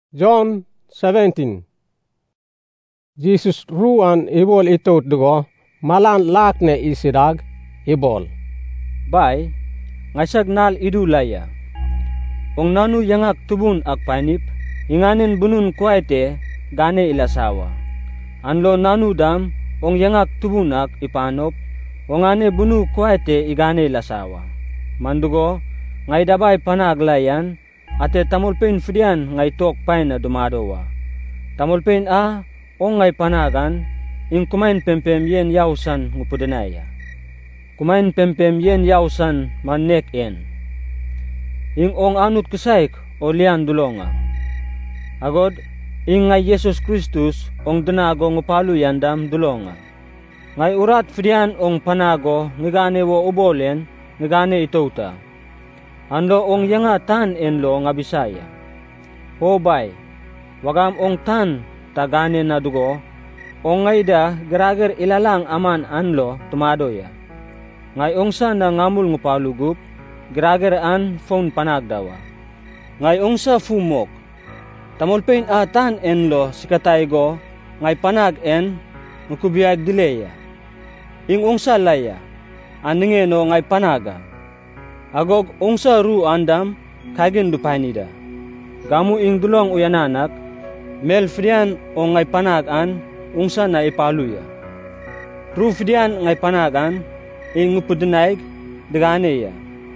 John 17. Jesus ruan ibol itot dugo malan lak ne isidag ibol. Bay, ngasak nal idulaya. Ong nanu yangak tubun ak panip, inganin bunun kwaite gane ilasawa. Anlo nanu dam, ong yangak tubun ak ipanop, ongane bunu kwaite igane ilasawa. Mandugo, ngay dabay panaglayan, ate tamulpin fidian ngay tok pain na dumadowa. Tamulpin ong ngay panagan, ing kumain pempem yen yausan ngupudenaya. Kumain pempem yen yausan manek en. Ing ong anut kesaik o lian dulonga. Agod, ing ngay Yesus Kristus ong denago ngupalu yandam dulonga. Ngay urat fidian ong panago ngigane wo ubolen ngigane itouta. Anlo ong yanga tan enlo nga Bisaya. Hobay, wagam ong tan tagane na dugo, ong ngay da garager ilalang aman anlo tumadoya. Ngay ong sa na ngamul ngupalugup, garager an phone panagdawa. Ngay ong sa fumok, tamulpain tan enlo sikataygo, ngay panag en, ngukubiyag dileya. Ing ong sa laya, aningeno ngay panaga. Agog ungsa ru andam kagin dupainida. Gamu ing dulong uyananak, mel frian o ngay panagan ungsa na ipaluya. Ru frian ngay panagan ing ngupudenaig deganeya.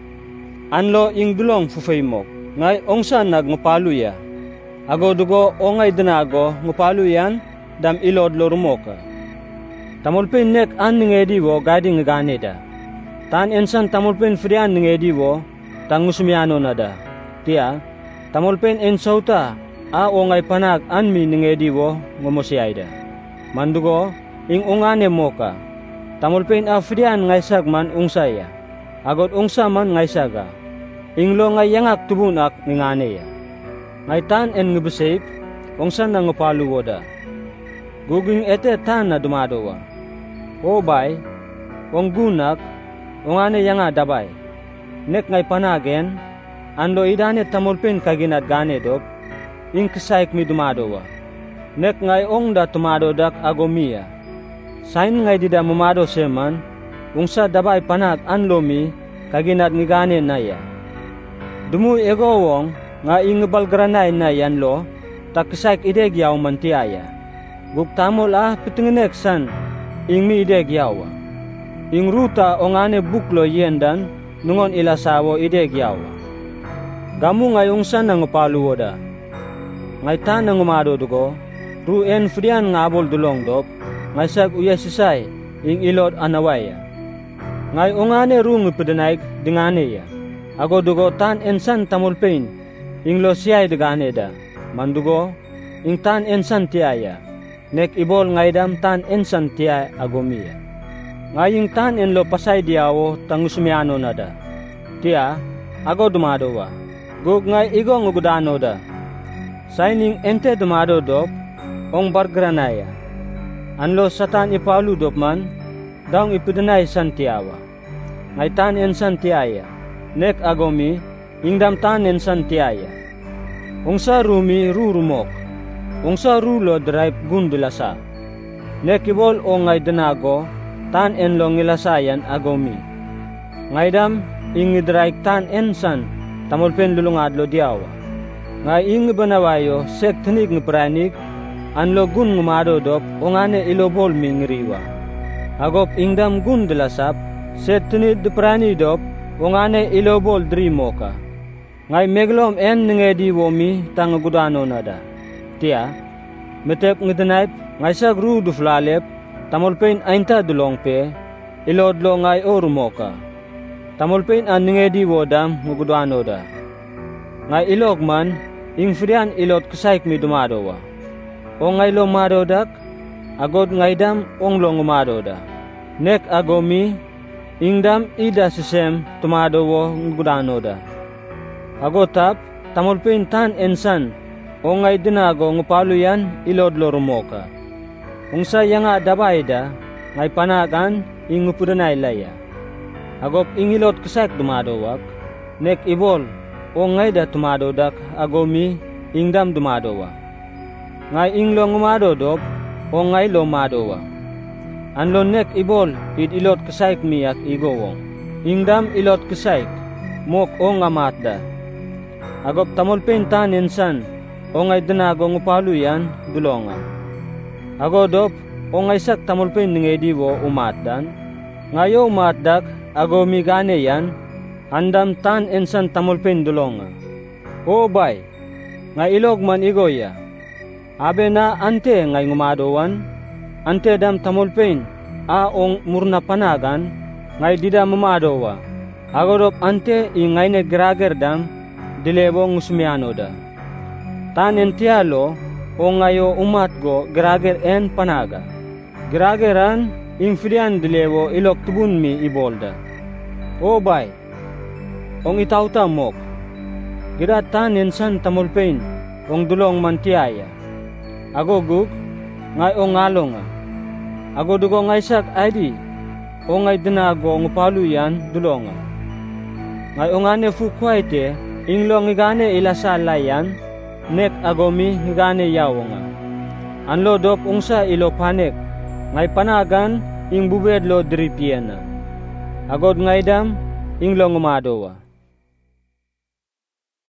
Anlo ing dulong fufaymok, ngay ungsa nag ngupaluya. Ago dugo o ngay denago ngupaluyan dam ilod lorumoka. Tamulpin nek an ningediwo gading nganeda. Tan ensan tamulpen frian ngediwo tangusmiano nada. Tia tamulpen ensauta o ngay panag anmi ngediwo ngomosiaida. Mandugo ing ungane moka. Tamulpen frian ngay sagman ungsaya. Agod ungsa man ngay saga. Ing lo ngay yangak tubunak nganeya. Ngay tan en ngebesik ungsa na ngupaluwoda. Guging ete tan na dumadowa. Obay ong gunak ungane yanga dabay. Nek ngay panagen, anlo idane tamulpin kaginat gane dop, ing kesaik mi dumadowa. Nek ngay ong da tumadodak agomia. Sain ngay dida mamado seman, ungsa dabay panag anlo mi kaginat ni gane naya. Dumu egowong nga ing balgranay na yanlo, tak kesaik ideg yaw mantiaya. Guktamol pitinginek san, ing mi ideg yawa. Ing ruta ongane buklo yendan nungon ilasawo idegyawa. Gamu ngayong san na ngupaluwoda. Ngay tan na ngumado dugo, ruen frian ngabol dulong dop, ngay sag uyasisay ing ilod anawaya. Ngay ongane ru ngupudenaig dinganeya. Ago dugo tan ensan tamulpain, ing lo siyay deganeda. Mandugo, ing tan ensan tiaya. Nek ibol ngaydam tan ensan tiay agomia. Ngaying tan enlo pasay diawo tangusmiano nada. Tia, ago dumadowa. Gug ngay igo ngugudano da. Saining ente dumado dop, ong bargranaya. Anlo satan ipalu dop man, daong ipudenay san tiawa. Ngay tan en san tiaya. Nek agomi, ingdam tan en san tiaya. Ungsa rumi rurumok. Ungsa rulo drive gundulasa. Nek ibol o ngay denago, tan enlo ngilasayan agomi. Ngaydam ingidraik tan ensan tamulpen lulungadlo diawa. Ngay ing banawayo sek tenig ngepranig anlo gun ngumado dop ongane ilobol mingriwa. Agop ingdam gun delasap set tenid deprani dop ongane ilobol drimoka. Ngay meglom en ngedi womi tangagudano nada. Tia metep ngedenaip ngay sagru duflalep tamulpain ainta dulongpe, ilodlo ngay orumoka. Tamulpain ningedi wodam ngugudwano da. Ngay ilog man, ing frian ilod kesaik mi dumadowa. O ngay lo madodak, agod ngay dam ong lo ngumadoda. Nek agomi, ing dam ida sisem tumadowo ngugudano da. Agotap, tamulpain tan ensan, o ngay dinago ngupaluyan ilodlo rumoka. Ungsa yanga dabayda, ngay panagan, ingupudanay laya. Agop ingilot kesak dumadowak, nek ibol, o ngay da tumadodak, agomi, ingdam dumadowa. Ngai inglo ngumado dop o ngai lo madowa. Anlo nek ibol id ilot kesaik miak igowong. Ingdam ilot kesaik mok o ngamatda. Agop tamolpen tan insan o ngai denago ngupalu yan dulonga. Ago dop o ngai sak tamolpen ngediwo umatdan. Ngayo umatdak ago migane yan andam tan insan tamolpen dulonga. O bay, ngai ilog man igoya. Abe na ante ngai ngumadowan, ante dam tamolpen a ong murna panagan ngai dida mamadowa. Agodop ante i ngai ne grager dam dilebo ngusmiano da. Tan entialo o ngayo umat go grager en panaga. Grageran infrian dilebo ilok tubun mi ibolda. O bay, ong itauta mok. Gira tan insan tamolpen ong dulong mantiaya. Ago gug ngai ong ngalonga. Ago dugo ngai sak ID o ngai denago ngupalu yan dulonga. Ngai ongane fukwaite inglo ngigane ilasa layan nek agomi ngigane yawonga. Anlo dop ungsa ilo panek ngai panagan ing bubedlo diripiena. Agod ngai dam inglo ngumadowa.